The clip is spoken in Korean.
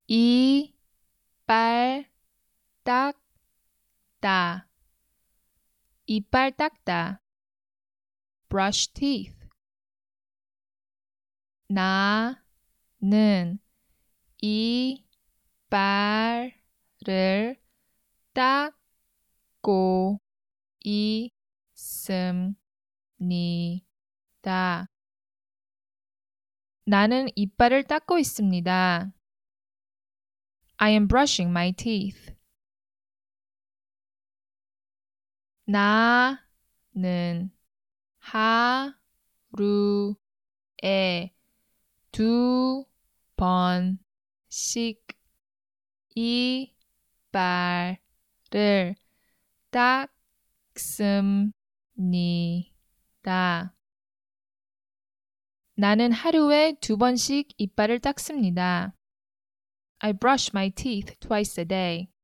이빨 닦다. 이빨 닦다. brush teeth. 나는 이빨을 닦고 있습니다. 나는 이빨을 닦고 있습니다. I am brushing my teeth. 나는 하루에 2번씩 이빨을 닦습니다. 나는 하루에 2번씩 이빨을 닦습니다. I brush my teeth twice a day.